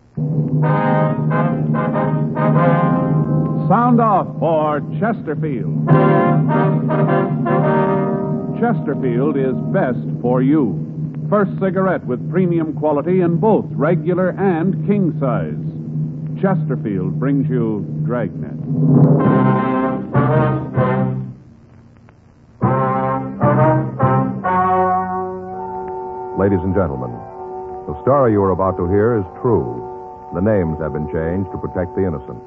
Sound off for Chesterfield. Chesterfield is best for you. First cigarette with premium quality in both regular and king size. Chesterfield brings you Dragnet. Ladies and gentlemen, the story you are about to hear is true. The names have been changed to protect the innocent.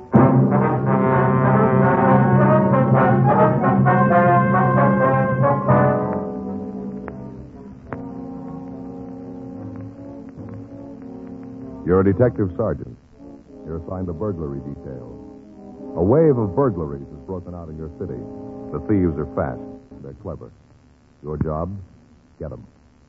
You're a detective sergeant. You're assigned a burglary detail. A wave of burglaries has broken out in your city. The thieves are fast. They're clever. Your job? Get them.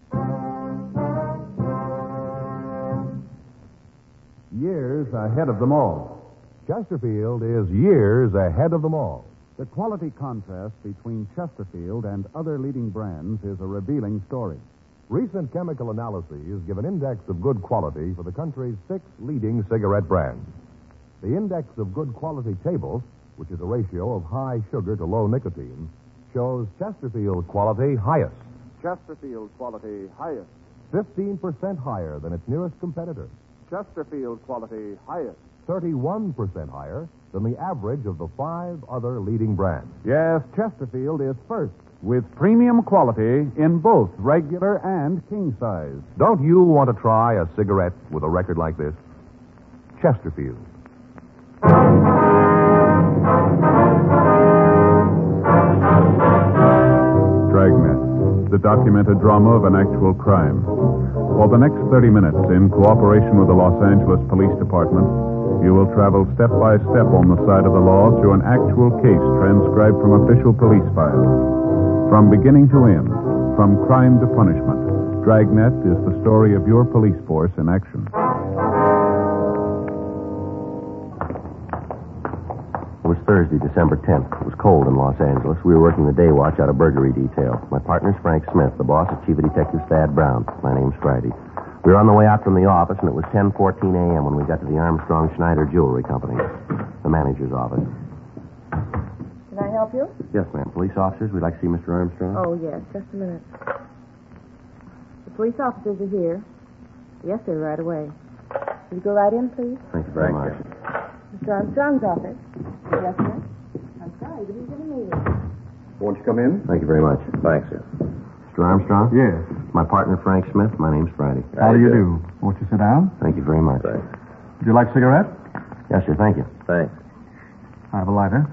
Years ahead of them all. Chesterfield is years ahead of them all. The quality contrast between Chesterfield and other leading brands is a revealing story. Recent chemical analyses give an index of good quality for the country's 6 leading cigarette brands. The index of good quality table, which is a ratio of high sugar to low nicotine, shows Chesterfield quality highest. Chesterfield quality highest. 15% higher than its nearest competitor. Chesterfield quality highest. 31% higher than the average of the 5 other leading brands. Yes, Chesterfield is first. With premium quality in both regular and king size. Don't you want to try a cigarette with a record like this? Chesterfield. Dragnet, the documented drama of an actual crime. For the next 30 minutes, in cooperation with the Los Angeles Police Department, you will travel step by step on the side of the law through an actual case transcribed from official police files. From beginning to end, from crime to punishment, Dragnet is the story of your police force in action. It was Thursday, December 10th. It was cold in Los Angeles. We were working the day watch out of burglary detail. My partner's Frank Smith. The boss is Chief of Detectives Thad Brown. My name's Friday. We were on the way out from the office, and it was 10:14 a.m. when we got to the Armstrong Schneider Jewelry Company, the manager's office. Can I help you? Yes, ma'am. Police officers, we'd like to see Mr. Armstrong. Oh, yes. Just a minute. The police officers are here. Yes, sir, right away. Will you go right in, please? Thank you very much. Mr. Armstrong's office. Yes, sir. I'm sorry, but he's in a meeting. Won't you come in? Thank you very much. Thanks, sir. Mr. Armstrong? Yes. My partner, Frank Smith. My name's Friday. How do you do? Won't you sit down? Thank you very much. Thanks. Would you like a cigarette? Yes, sir. Thank you. Thanks. I have a lighter.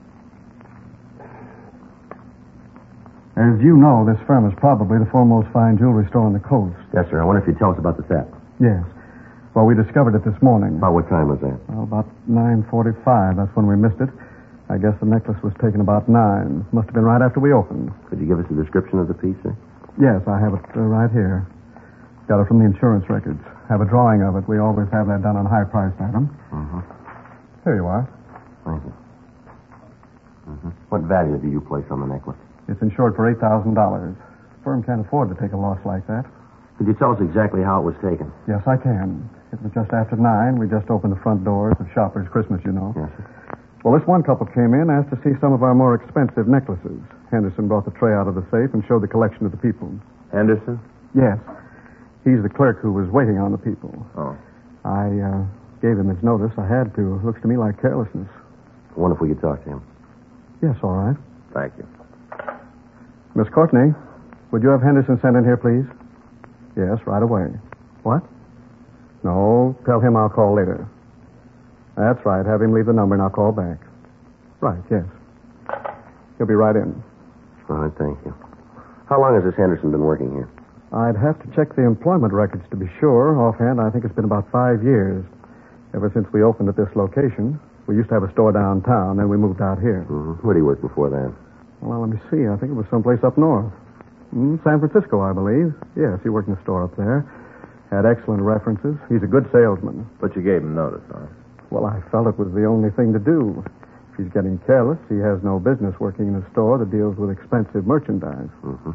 As you know, this firm is probably the foremost fine jewelry store on the coast. Yes, sir. I wonder if you'd tell us about the theft. Yes. Well, we discovered it this morning. About what time was that? Well, about 9:45. That's when we missed it. I guess the necklace was taken about 9. Must have been right after we opened. Could you give us a description of the piece, sir? Yes, I have it right here. Got it from the insurance records. Have a drawing of it. We always have that done on high-priced items. Mm-hmm. Here you are. Thank you. Mm-hmm. What value do you place on the necklace? It's insured for $8,000. The firm can't afford to take a loss like that. Could you tell us exactly how it was taken? Yes, I can. It was just after 9. We just opened the front doors of Shoppers Christmas, you know. Yes, sir. Well, this one couple came in, asked to see some of our more expensive necklaces. Henderson brought the tray out of the safe and showed the collection to the people. Henderson? Yes. He's the clerk who was waiting on the people. Oh. I gave him his notice. I had to. It looks to me like carelessness. I wonder if we could talk to him. Yes, all right. Thank you. Miss Courtney, would you have Henderson sent in here, please? Yes, right away. What? No, tell him I'll call later. That's right. Have him leave the number and I'll call back. Right, yes. He'll be right in. All right, thank you. How long has this Henderson been working here? I'd have to check the employment records to be sure. Offhand, I think it's been about 5 years. Ever since we opened at this location. We used to have a store downtown, then we moved out here. Mm-hmm. Where did he work before that? Well, let me see. I think it was someplace up north. San Francisco, I believe. Yes, he worked in a store up there. Had excellent references. He's a good salesman. But you gave him notice, huh? Well, I felt it was the only thing to do. If he's getting careless, he has no business working in a store that deals with expensive merchandise. Mm-hmm.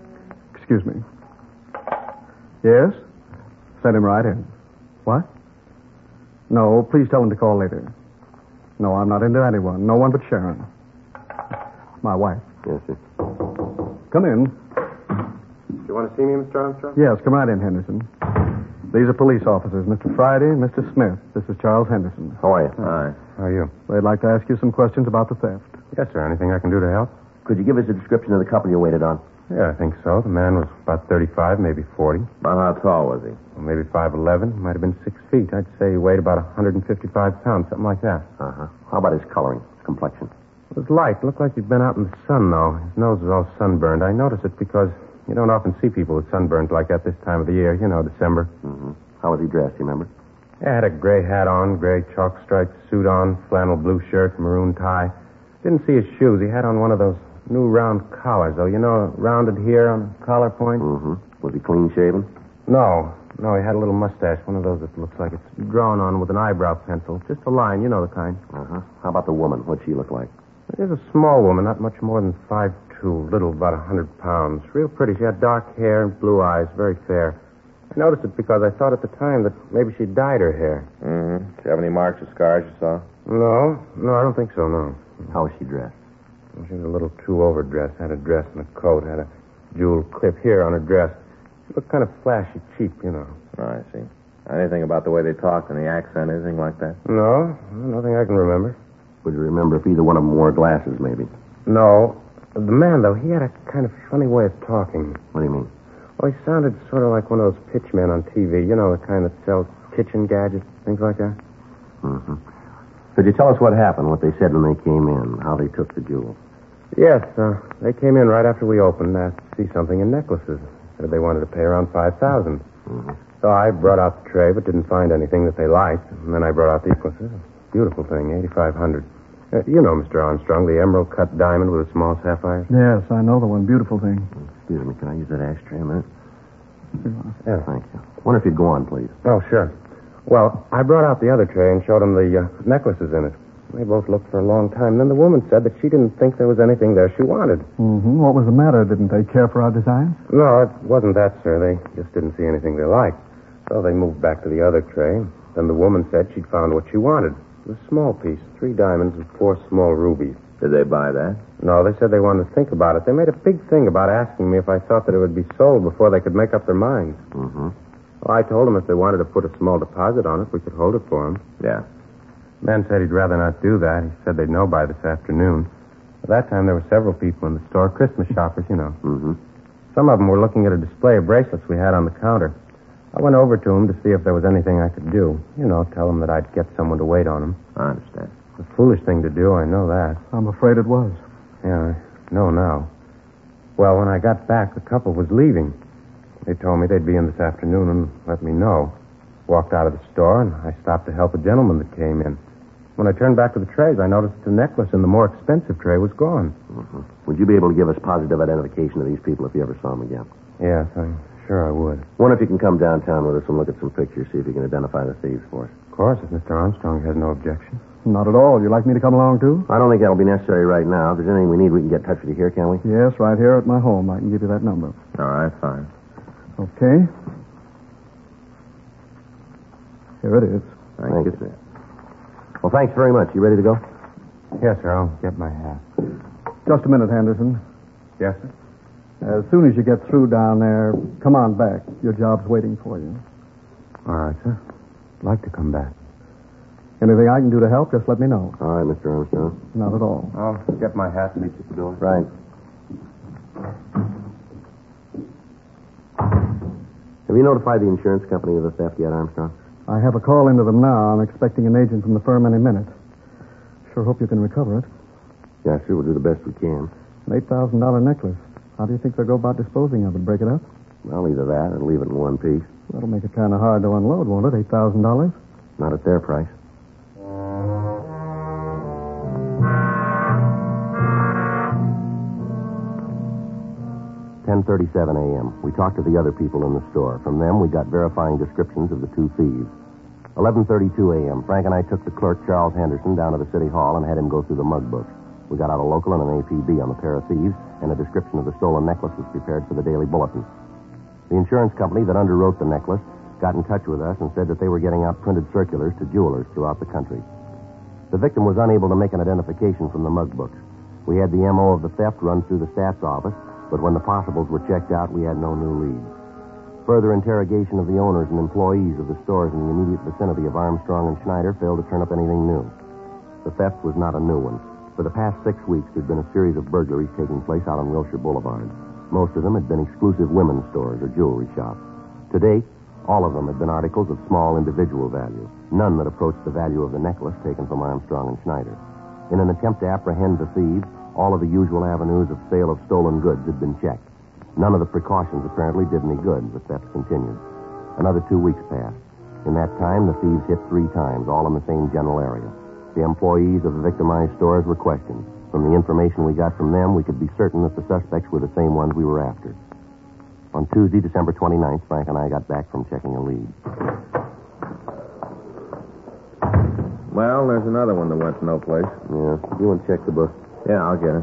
Excuse me. Yes? Send him right in. What? No, please tell him to call later. No, I'm not into anyone. No one but Sharon. My wife. Yes, sir. Come in. You want to see me, Mr. Armstrong? Yes, come right in, Henderson. These are police officers, Mr. Friday and Mr. Smith. This is Charles Henderson. How are you? Hi. How are you? They'd like to ask you some questions about the theft. Yes, sir. Anything I can do to help? Could you give us a description of the couple you waited on? Yeah, I think so. The man was about 35, maybe 40. About how tall was he? Well, maybe 5'11". Might have been 6 feet. I'd say he weighed about 155 pounds, something like that. Uh-huh. How about his coloring, complexion? It was light. Looked like he'd been out in the sun, though. His nose was all sunburned. I noticed it because you don't often see people with sunburns like that this time of the year. You know, December. Mm-hmm. How was he dressed, you remember? Yeah, had a gray hat on, gray chalk-striped suit on, flannel blue shirt, maroon tie. Didn't see his shoes. He had on one of those new round collars, though. You know, rounded here on the collar point? Mm-hmm. Was he clean-shaven? No, he had a little mustache, one of those that looks like it's drawn on with an eyebrow pencil. Just a line, you know the kind. Uh-huh. How about the woman? What'd she look like? It is a small woman, not much more than 5'2", little, about 100 pounds. Real pretty. She had dark hair and blue eyes, very fair. I noticed it because I thought at the time that maybe she dyed her hair. Mm-hmm. Did you have any marks or scars you saw? No, I don't think so, no. How was she dressed? She was a little too overdressed. Had a dress and a coat. Had a jeweled clip here on her dress. She looked kind of flashy, cheap, you know. Oh, I see. Anything about the way they talked and the accent, anything like that? No, nothing I can remember. Would you remember if either one of them wore glasses, maybe? No. The man, though, he had a kind of funny way of talking. What do you mean? Well, he sounded sort of like one of those pitchmen on TV. You know, the kind that sells kitchen gadgets, things like that. Mm-hmm. Could you tell us what happened, what they said when they came in, how they took the jewels? Yes, they came in right after we opened, asked to see something in necklaces. Said they wanted to pay around $5,000. Mm-hmm. So I brought out the tray, but didn't find anything that they liked. And then I brought out the necklaces. Beautiful thing, $8,500. You know, Mr. Armstrong, the emerald-cut diamond with a small sapphire. Yes, I know the one. Beautiful thing. Excuse me, can I use that ashtray a minute? Yeah. Thank you. Wonder if you'd go on, please. Oh, sure. Well, I brought out the other tray and showed them the necklaces in it. They both looked for a long time. Then the woman said that she didn't think there was anything there she wanted. Mm-hmm. What was the matter? Didn't they care for our designs? No, it wasn't that, sir. They just didn't see anything they liked. So they moved back to the other tray. Then the woman said she'd found what she wanted. A small piece, 3 diamonds and 4 small rubies. Did they buy that? No, they said they wanted to think about it. They made a big thing about asking me if I thought that it would be sold before they could make up their minds. Mm-hmm. Well, I told them if they wanted to put a small deposit on it, we could hold it for them. Yeah. Man said he'd rather not do that. He said they'd know by this afternoon. At that time, there were several people in the store, Christmas shoppers, you know. Mm-hmm. Some of them were looking at a display of bracelets we had on the counter. I went over to them to see if there was anything I could do. You know, tell them that I'd get someone to wait on them. I understand. A foolish thing to do, I know that. I'm afraid it was. Yeah, I know now. Well, when I got back, the couple was leaving. They told me they'd be in this afternoon and let me know. Walked out of the store, and I stopped to help a gentleman that came in. When I turned back to the trays, I noticed the necklace in the more expensive tray was gone. Mm-hmm. Would you be able to give us positive identification of these people if you ever saw them again? Yes, I'm sure I would. Wonder if you can come downtown with us and look at some pictures, see if you can identify the thieves for us. Of course, if Mr. Armstrong has no objection. Not at all. You like me to come along, too? I don't think that'll be necessary right now. If there's anything we need, we can get in touch with you here, can we? Yes, right here at my home. I can give you that number. All right, fine. Okay. Here it is. Thank you, sir. Well, thanks very much. You ready to go? Yes, sir. I'll get my hat. Just a minute, Henderson. Yes, sir? As soon as you get through down there, come on back. Your job's waiting for you. All right, sir. I'd like to come back. Anything I can do to help, just let me know. All right, Mr. Armstrong. Not at all. I'll get my hat and meet you at the door. Right. Have you notified the insurance company of the theft yet, Armstrong? I have a call into them now. I'm expecting an agent from the firm any minute. Sure hope you can recover it. Yeah, sure. We'll do the best we can. An $8,000 necklace. How do you think they'll go about disposing of it? Break it up? Well, either that or leave it in one piece. That'll make it kind of hard to unload, won't it? $8,000? Not at their price. "10:37 a.m. We talked to the other people in the store. From them, we got verifying descriptions of the 2 thieves. 11:32 a.m. Frank and I took the clerk, Charles Henderson, down to the city hall and had him go through the mug book. We got out a local and an APB on the pair of thieves, and a description of the stolen necklace was prepared for the Daily Bulletin. The insurance company that underwrote the necklace got in touch with us and said that they were getting out printed circulars to jewelers throughout the country. The victim was unable to make an identification from the mug books. We had the M.O. of the theft run through the stats office, but when the possibles were checked out, we had no new leads. Further interrogation of the owners and employees of the stores in the immediate vicinity of Armstrong and Schneider failed to turn up anything new. The theft was not a new one. For the past 6 weeks, there'd been a series of burglaries taking place out on Wilshire Boulevard. Most of them had been exclusive women's stores or jewelry shops. To date, all of them had been articles of small individual value, none that approached the value of the necklace taken from Armstrong and Schneider. In an attempt to apprehend the thieves, all of the usual avenues of sale of stolen goods had been checked. None of the precautions apparently did any good. The theft continued. Another 2 weeks passed. In that time, the thieves hit 3 times, all in the same general area. The employees of the victimized stores were questioned. From the information we got from them, we could be certain that the suspects were the same ones we were after. On Tuesday, December 29th, Frank and I got back from checking a lead. Well, there's another one that went no place. Yeah, you want to check the book? Yeah, I'll get it.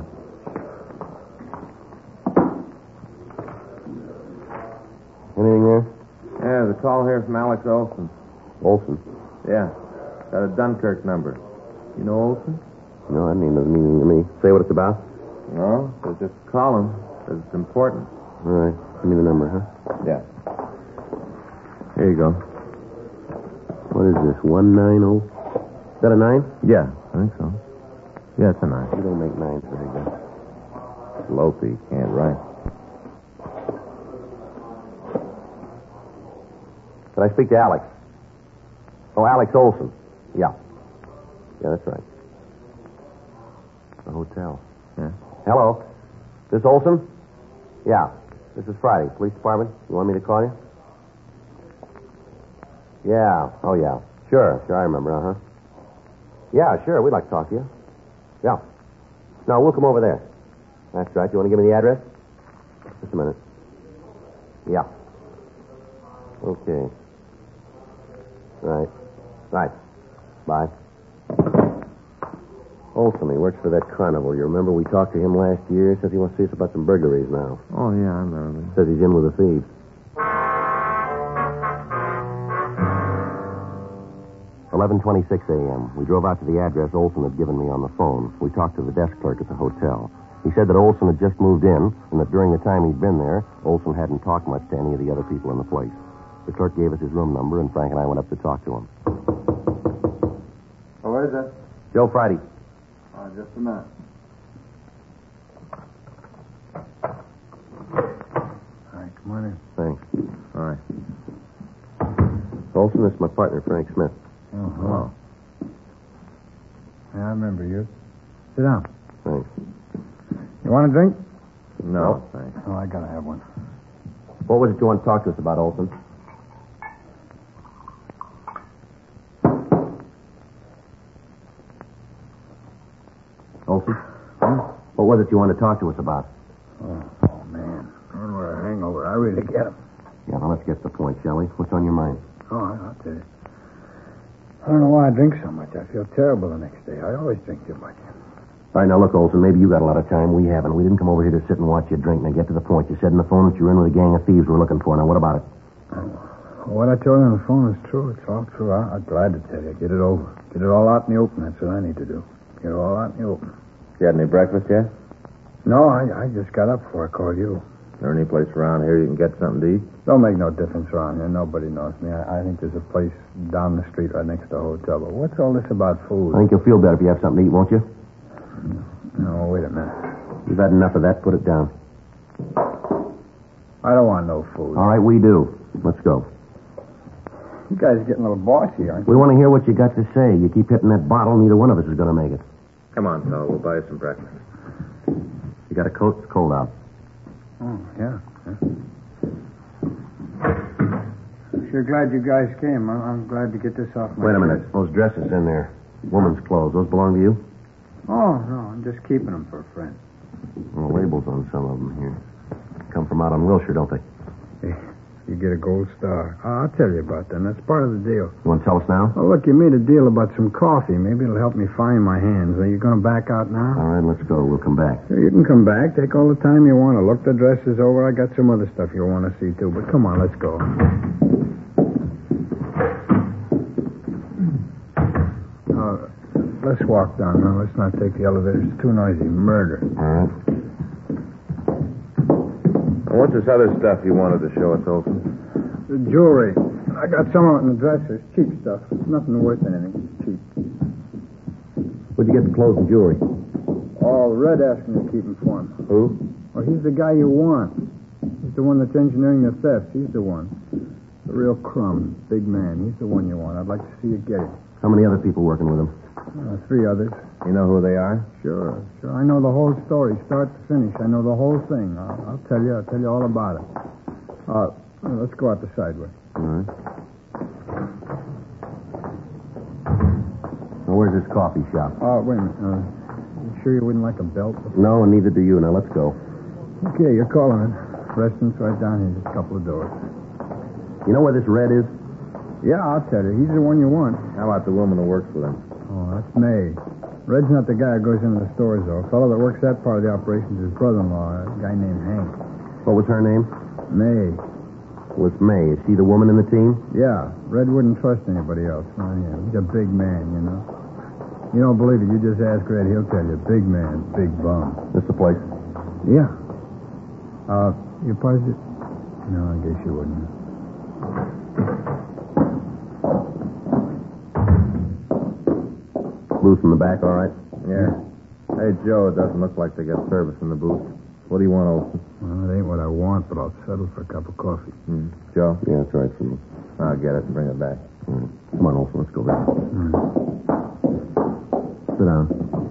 Anything there? Yeah, there's a call here from Alex Olson. Olson? Yeah. Got a Dunkirk number. You know Olson? No, that means nothing to me. Say what it's about? No, so just call him, because it's important. All right. Give me the number, huh? Yeah. Here you go. What is this, 190? Is that a 9? Yeah, I think so. Yeah, it's a 9. You don't make 9s very good. Lopey can't write. Can I speak to Alex? Oh, Alex Olson. Yeah. Yeah, that's right. The hotel. Yeah. Hello. This Olson? Yeah. This is Friday. Police department. You want me to call you? Yeah. Oh, yeah. Sure, I remember, uh-huh. Yeah, sure. We'd like to talk to you. Yeah. No, we'll come over there. That's right. You want to give me the address? Just a minute. Yeah. Okay. Right. Bye. Olson, he works for that carnival. You remember we talked to him last year? Says he wants to see us about some burglaries now. Oh, yeah, I remember. Says he's in with the thieves. 11:26 a.m. We drove out to the address Olson had given me on the phone. We talked to the desk clerk at the hotel. He said that Olson had just moved in, and that during the time he'd been there, Olson hadn't talked much to any of the other people in the place. The clerk gave us his room number, and Frank and I went up to talk to him. Oh, what is that? Joe Friday. Just a minute. All right, come on in. Thanks. All right. Olson, this is my partner, Frank Smith. Oh, hello. Yeah, I remember you. Sit down. Thanks. You want a drink? No, thanks. Oh, I gotta have one. What was it you want to talk to us about, Olson? Olson? What was it you wanted to talk to us about? Oh man. Going with a hangover. I really get him. Yeah, well, let's get to the point, shall we? What's on your mind? Oh, I'll tell you. I don't know why I drink so much. I feel terrible the next day. I always drink too much. All right, now look, Olson, maybe you got a lot of time. We haven't. We didn't come over here to sit and watch you drink. Now get to the point. You said in the phone that you were in with a gang of thieves we're looking for. Now, what about it? What I told you on the phone is true. It's all true. I'm glad to tell you. Get it over. Get it all out in the open. That's what I need to do. Get it all out in the open. You had any breakfast yet? No, I just got up before I called you. Is there any place around here you can get something to eat? Don't make no difference around here. Nobody knows me. I think there's a place down the street right next to the hotel. But what's all this about food? I think you'll feel better if you have something to eat, won't you? No, wait a minute. You've had enough of that. Put it down. I don't want no food. All right, we do. Let's go. You guys are getting a little bossy, aren't you? We want to hear what you got to say. You keep hitting that bottle, neither one of us is going to make it. Come on, fella. We'll buy you some breakfast. You got a coat? It's cold out. Oh, yeah. Sure glad you guys came. I'm glad to get this off my Wait a chest. minute. Those dresses in there. Woman's clothes. Those belong to you? Oh, no. I'm just keeping them for a friend. Well, labels on some of them here. Come from out on Wilshire, don't they? Hey, you get a gold star. I'll tell you about them. That's part of the deal. You want to tell us now? Oh, look, you made a deal about some coffee. Maybe it'll help me find my hands. Are you going to back out now? All right, let's go. We'll come back. Sure, you can come back. Take all the time you want to. Look the dresses over. I got some other stuff you'll want to see, too. But come on, let's go. let's walk down. No, let's not take the elevator. It's too noisy. Murder. All right. What's this other stuff you wanted to show us, Olson? The jewelry. I got some of it in the dresser. It's cheap stuff. It's nothing worth anything. It's cheap. Where'd you get the clothes and jewelry? All Red asked me to keep him for him. Who? Well, he's the guy you want. He's the one that's engineering the theft. He's the one. The real crumb. Big man. He's the one you want. I'd like to see you get it. How many other people working with him? 3 others. You know who they are? Sure. I know the whole story, start to finish. I know the whole thing. I'll tell you all about it. Let's go out the side way. All right. Now, where's this coffee shop? Oh, wait a minute. You sure you wouldn't like a belt? No, and neither do you. Now, let's go. Okay, you're calling it. Restaurant's right down here, just a couple of doors. You know where this Red is? Yeah, I'll tell you. He's the one you want. How about the woman who works with him? Oh, that's May. Red's not the guy who goes into the stores, though. The fellow that works that part of the operation is his brother-in-law, a guy named Hank. What was her name? May. Was May. Is she the woman in the team? Yeah, Red wouldn't trust anybody else. Oh, yeah. He's a big man, you know. You don't believe it, you just ask Red, he'll tell you. Big man, big bum. This the place? Yeah. You positive? No, I guess you wouldn't. Booth in the back, all right? Yeah. Hey, Joe, it doesn't look like they got service in the booth. What do you want, Olson? Well, it ain't what I want, but I'll settle for a cup of coffee. Joe? Yeah, that's right for me. I'll get it and bring it back. All right. Come on, Olson, let's go there. Sit down.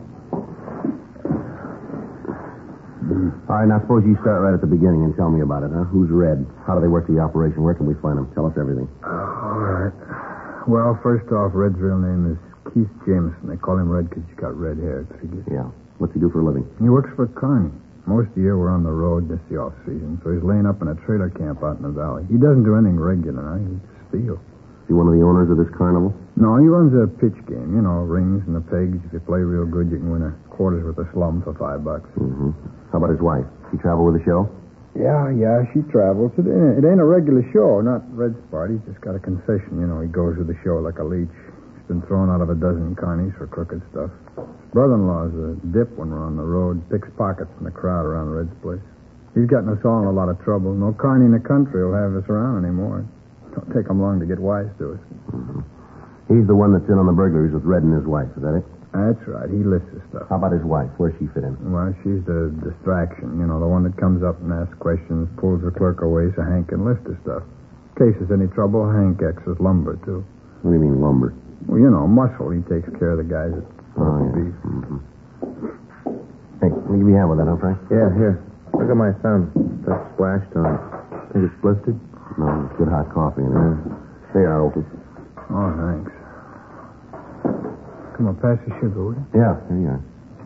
All right, now suppose you start right at the beginning and tell me about it, huh? Who's Red? How do they work the operation? Where can we find them? Tell us everything. All right. Well, first off, Red's real name is Keith Jameson. They call him Red because he's got red hair, I figure. Yeah. What's he do for a living? He works for Carney. Most of the year we're on the road. This is the off-season, so he's laying up in a trailer camp out in the valley. He doesn't do anything regular now. He steals. Is he one of the owners of this carnival? No, he runs a pitch game. You know, rings and the pegs. If you play real good, you can win a quarters with a slum for $5. Mm-hmm. How about his wife? She travel with the show? Yeah, she travels. It ain't a regular show, not Red's part. He's just got a concession. You know, he goes with the show like a leech. He's been thrown out of a dozen carnies for crooked stuff. His brother-in-law's a dip when we're on the road. Picks pockets in the crowd around Red's place. He's gotten us all in a lot of trouble. No carny in the country will have us around anymore. Don't take him long to get wise to us. Mm-hmm. He's the one that's in on the burglaries with Red and his wife, is that it? That's right. He lists the stuff. How about his wife? Where's she fit in? Well, she's the distraction. You know, the one that comes up and asks questions, pulls the clerk away so Hank can list the stuff. In case there's any trouble, Hank acts as lumber, too. What do you mean, lumber? Well, you know, muscle. He takes care of the guys that want the beef. Mm-hmm. Hey, can you give me a hand with that, huh, Frank? Yeah, here. Look at my thumb. That's splashed on it. Think it's blistered? No, it's good hot coffee in it. There you are, Olson. Oh, thanks. Come on, pass the sugar, will you? Yeah, there you are.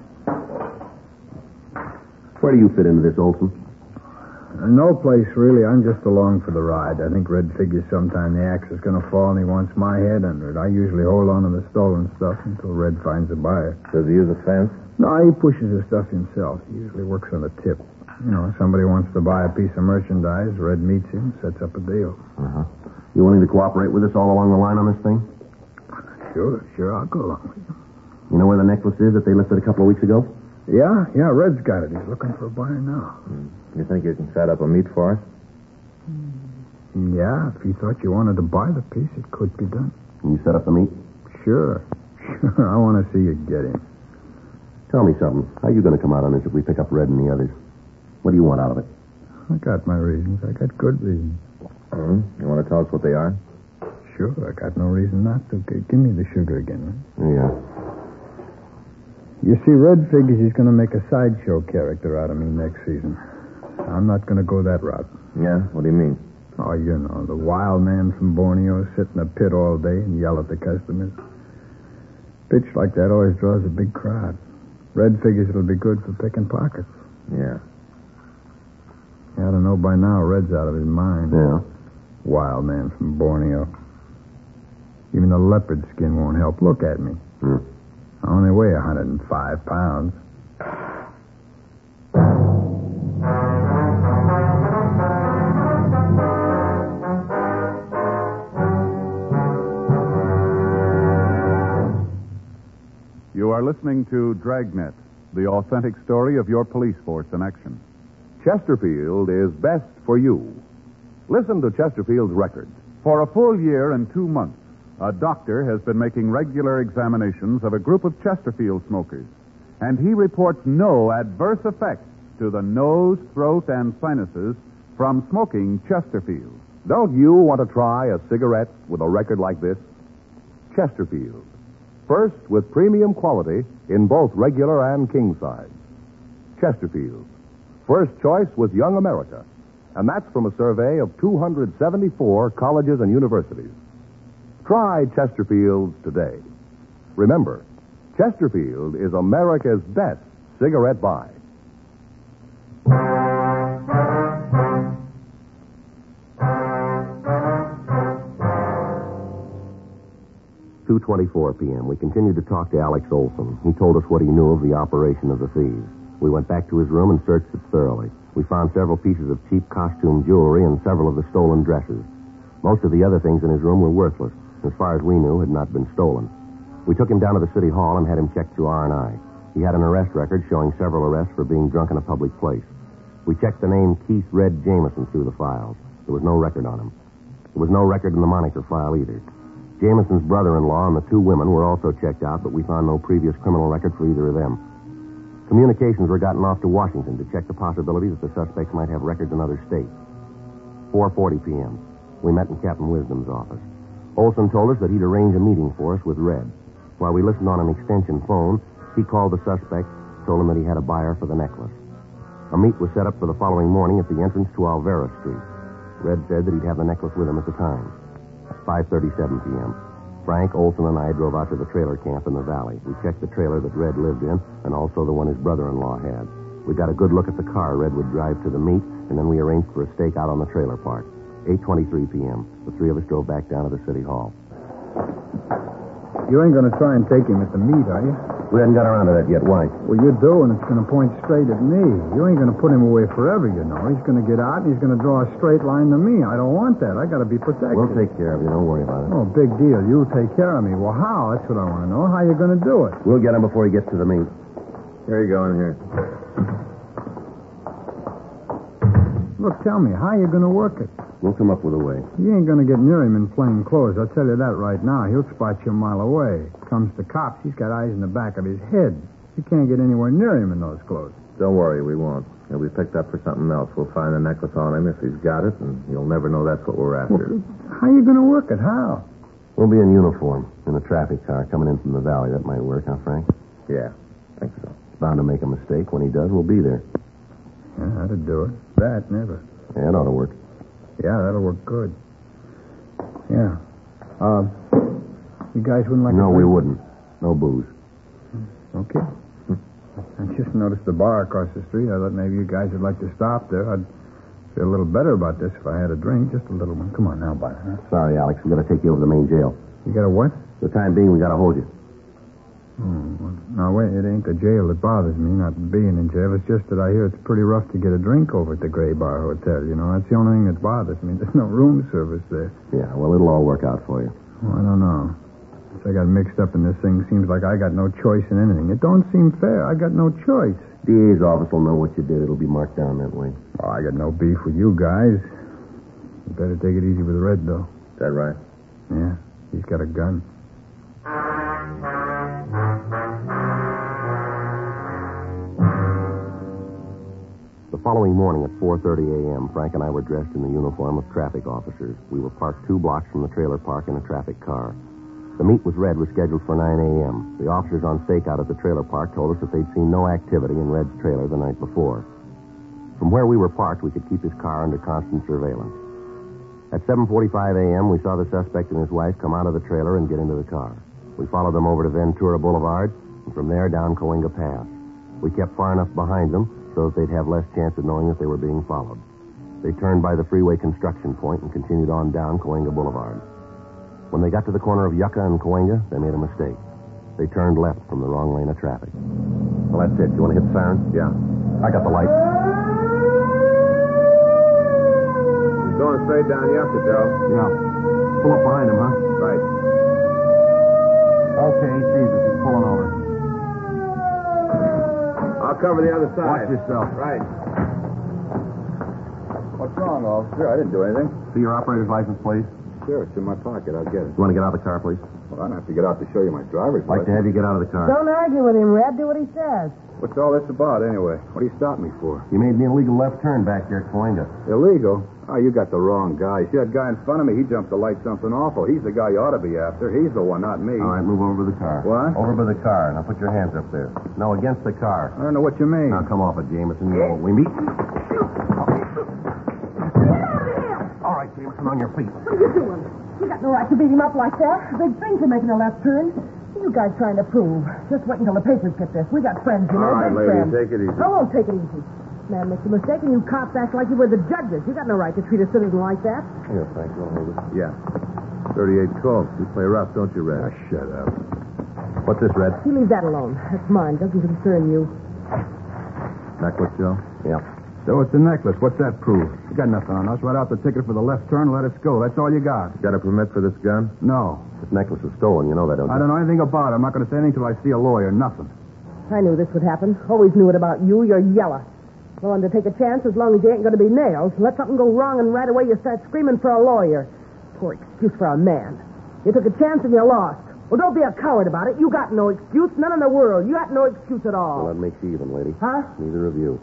Where do you fit into this, Olson? No place, really. I'm just along for the ride. I think Red figures sometime the axe is going to fall and he wants my head under it. I usually hold on to the stolen stuff until Red finds a buyer. Does he use a fence? No, he pushes the stuff himself. He usually works on a tip. You know, if somebody wants to buy a piece of merchandise, Red meets him, sets up a deal. Uh-huh. You willing to cooperate with us all along the line on this thing? Sure, I'll go along with you. You know where the necklace is that they lifted a couple of weeks ago? Yeah, Red's got it. He's looking for a buyer now. You think you can set up a meet for us? Yeah, if you thought you wanted to buy the piece, it could be done. Can you set up the meet? Sure. I want to see you get him. Tell me something. How are you going to come out on this if we pick up Red and the others? What do you want out of it? I got my reasons. I got good reasons. You want to tell us what they are? Sure, I got no reason not to. Give me the sugar again. There you are. You see, Red figures he's going to make a sideshow character out of me next season. I'm not going to go that route. Yeah? What do you mean? Oh, you know, the wild man from Borneo sit in a pit all day and yell at the customers. Pitch like that always draws a big crowd. Red figures it'll be good for picking pockets. Yeah. You ought to know by now Red's out of his mind. Yeah. Wild man from Borneo. Even a leopard skin won't help. Look at me. I only weigh 105 pounds. You are listening to Dragnet, the authentic story of your police force in action. Chesterfield is best for you. Listen to Chesterfield's record. For a full year and 2 months, a doctor has been making regular examinations of a group of Chesterfield smokers, and he reports no adverse effects to the nose, throat, and sinuses from smoking Chesterfield. Don't you want to try a cigarette with a record like this? Chesterfield. First with premium quality in both regular and king size. Chesterfield. First choice with Young America. And that's from a survey of 274 colleges and universities. Try Chesterfield today. Remember, Chesterfield is America's best cigarette buy. 2:24 p.m. We continued to talk to Alex Olson. He told us what he knew of the operation of the thieves. We went back to his room and searched it thoroughly. We found several pieces of cheap costume jewelry and several of the stolen dresses. Most of the other things in his room were worthless. As far as we knew, had not been stolen. We took him down to the city hall and had him checked through R&I. He had an arrest record showing several arrests for being drunk in a public place. We checked the name Keith Red Jameson through the files. There was no record on him. There was no record in the moniker file either. Jameson's brother-in-law and the two women were also checked out, but we found no previous criminal record for either of them. Communications were gotten off to Washington to check the possibility that the suspects might have records in other states. 4:40 p.m. We met in Captain Wisdom's office. Olson told us that he'd arrange a meeting for us with Red. While we listened on an extension phone, he called the suspect, told him that he had a buyer for the necklace. A meet was set up for the following morning at the entrance to Alvera Street. Red said that he'd have the necklace with him at the time. 5:37 p.m. Frank, Olson, and I drove out to the trailer camp in the valley. We checked the trailer that Red lived in and also the one his brother-in-law had. We got a good look at the car Red would drive to the meet, and then we arranged for a stake out on the trailer park. 8:23 p.m. The three of us drove back down to the city hall. You ain't going to try and take him at the meet, are you? We hadn't got around to that yet. Why? Well, you do, and it's going to point straight at me. You ain't going to put him away forever, you know. He's going to get out, and he's going to draw a straight line to me. I don't want that. I got to be protected. We'll take care of you. Don't worry about it. Oh, big deal. You'll take care of me. Well, how? That's what I want to know. How you going to do it? We'll get him before he gets to the meet. Here you go in here. Look, tell me, how you going to work it? We'll come up with a way. You ain't going to get near him in plain clothes. I'll tell you that right now. He'll spot you a mile away. Comes to cops, he's got eyes in the back of his head. You can't get anywhere near him in those clothes. Don't worry, we won't. He'll be picked up for something else. We'll find the necklace on him if he's got it, and you'll never know that's what we're after. Well, how you going to work it? How? We'll be in uniform in a traffic car coming in from the valley. That might work, huh, Frank? Yeah, I think so. Bound to make a mistake. When he does, we'll be there. Yeah, that'd do it. That, never. Yeah, it ought to work. Yeah, that'll work good. Yeah. You guys wouldn't like No, a we drink? wouldn't. No booze. Okay. I just noticed the bar across the street. I thought maybe you guys would like to stop there. I'd feel a little better about this if I had a drink. Just a little one. Come on now, Bart. Huh? Sorry, Alex. We got to take you over to the main jail. You got a what? For the time being, we got to hold you. Well, now, wait. It ain't the jail that bothers me, not being in jail. It's just that I hear it's pretty rough to get a drink over at the Gray Bar Hotel. You know, that's the only thing that bothers me. There's no room service there. Yeah, well, it'll all work out for you. Well, I don't know. Since I got mixed up in this thing, seems like I got no choice in anything. It don't seem fair. I got no choice. DA's office will know what you did. It'll be marked down that way. Oh, I got no beef with you guys. You better take it easy with Red, though. Is that right? Yeah, he's got a gun. The following morning at 4:30 a.m., Frank and I were dressed in the uniform of traffic officers. We were parked 2 blocks from the trailer park in a traffic car. The meet with Red was scheduled for 9 a.m. The officers on stakeout at the trailer park told us that they'd seen no activity in Red's trailer the night before. From where we were parked, we could keep his car under constant surveillance. At 7:45 a.m., we saw the suspect and his wife come out of the trailer and get into the car. We followed them over to Ventura Boulevard, and from there down Coahuila Pass. We kept far enough behind them so that they'd have less chance of knowing that they were being followed. They turned by the freeway construction point and continued on down Coahuila Boulevard. When they got to the corner of Yucca and Coahuila, they made a mistake. They turned left from the wrong lane of traffic. Well, that's it. You want to hit the siren? Yeah. I got the light. He's going straight down Yucca, Joe. Yeah. Pull up behind him, huh? Right. Okay, he sees us. He's pulling over. I'll cover the other side. Watch yourself. Right. What's wrong, officer? I didn't do anything. See your operator's license, please? Sure, it's in my pocket. I'll get it. You want to get out of the car, please? Well, I don't have to get out to show you my driver's I'd like to have you get out of the car. Don't argue with him, Red. Do what he says. What's all this about, anyway? What do you stop me for? You made an illegal left turn back there at Cahuenga. Illegal? Oh, you got the wrong guy. See that guy in front of me? He jumped the light something awful. He's the guy you ought to be after. He's the one, not me. All right, move over to the car. What? Over by the car. Now put your hands up there. No, against the car. I don't know what you mean. Now come off it, Jameson. You know, we meet. All right, Jameson, on your feet. What are you doing? You got no right to beat him up like that. Big thing for making a left turn. You guys trying to prove. Just wait until the papers get this. We got friends, you know. All right, big lady, friends. take it easy. I won't take it easy. Man makes a mistake and you cops act like you were the judges. You got no right to treat a citizen like that. Here, Frank, you'll hold it. Yeah. 38 Colts. You play rough, don't you, Red? Shut up. What's this, Red? You leave that alone. That's mine. Doesn't concern you. Necklace, Joe? Yeah. So it's a necklace. What's that prove? You got nothing on us. Write out the ticket for the left turn and let us go. That's all you got. Got a permit for this gun? No. This necklace was stolen. You know that, don't you? I don't know anything about it. I'm not going to say anything until I see a lawyer. Nothing. I knew this would happen. Always knew it about you. You're yellow. Willing to take a chance as long as you ain't going to be nailed. Let something go wrong and right away you start screaming for a lawyer. Poor excuse for a man. You took a chance and you lost. Well, don't be a coward about it. You got no excuse. None in the world. You got no excuse at all. Well, that makes you even, lady. Huh? Neither of you.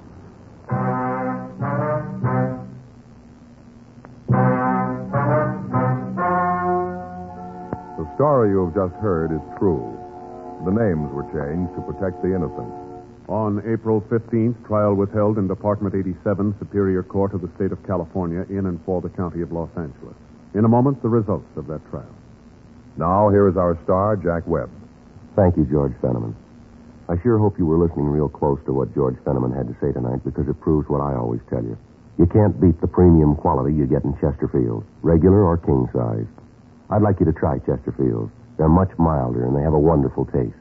The story you have just heard is true. The names were changed to protect the innocent. On April 15th, trial was held in Department 87, Superior Court of the State of California, in and for the County of Los Angeles. In a moment, the results of that trial. Now, here is our star, Jack Webb. Thank you, George Fenneman. I sure hope you were listening real close to what George Fenneman had to say tonight, because it proves what I always tell you. You can't beat the premium quality you get in Chesterfield, regular or king size. I'd like you to try Chesterfield. They're much milder, and they have a wonderful taste.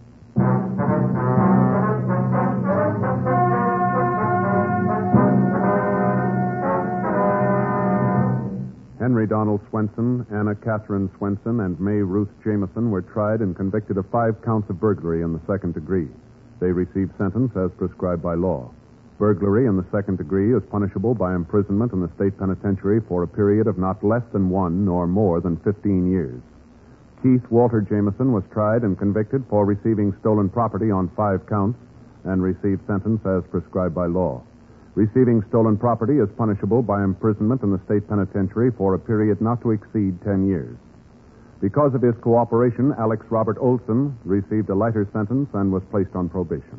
Henry Donald Swenson, Anna Catherine Swenson, and May Ruth Jameson were tried and convicted of 5 counts of burglary in the second degree. They received sentence as prescribed by law. Burglary in the second degree is punishable by imprisonment in the state penitentiary for a period of not less than 1 nor more than 15 years. Keith Walter Jameson was tried and convicted for receiving stolen property on 5 counts and received sentence as prescribed by law. Receiving stolen property is punishable by imprisonment in the state penitentiary for a period not to exceed 10 years. Because of his cooperation, Alex Robert Olson received a lighter sentence and was placed on probation.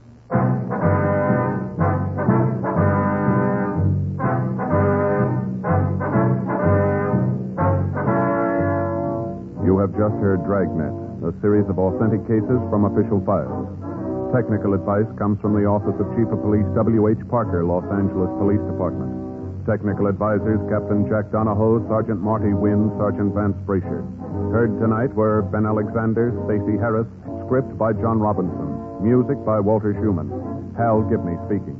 You have just heard Dragnet, a series of authentic cases from official files. Technical advice comes from the Office of Chief of Police W.H. Parker, Los Angeles Police Department. Technical advisors Captain Jack Donahoe, Sergeant Marty Wynn, Sergeant Vance Brasher. Heard tonight were Ben Alexander, Stacey Harris, script by John Robinson, music by Walter Schumann. Hal Gibney speaking.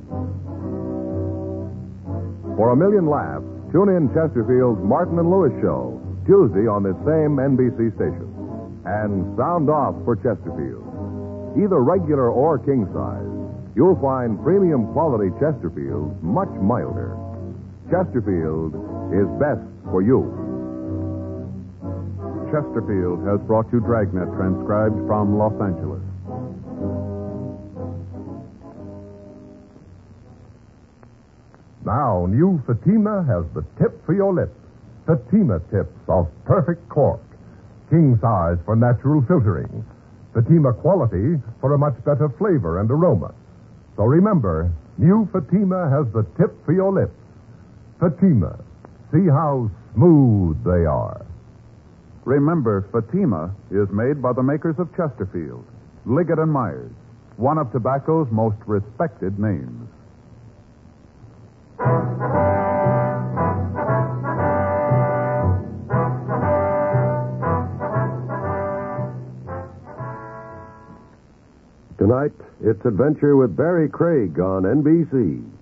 For a million laughs, tune in Chesterfield's Martin and Lewis Show, Tuesday on this same NBC station. And sound off for Chesterfield. Either regular or king size, you'll find premium quality Chesterfield much milder. Chesterfield is best for you. Chesterfield has brought you Dragnet, transcribed from Los Angeles. Now, new Fatima has the tip for your lips. Fatima tips of perfect cork. King size for natural filtering. Fatima quality for a much better flavor and aroma. So remember, new Fatima has the tip for your lips. Fatima. See how smooth they are. Remember, Fatima is made by the makers of Chesterfield, Liggett and Myers, one of tobacco's most respected names. Tonight, it's Adventure with Barry Craig on NBC.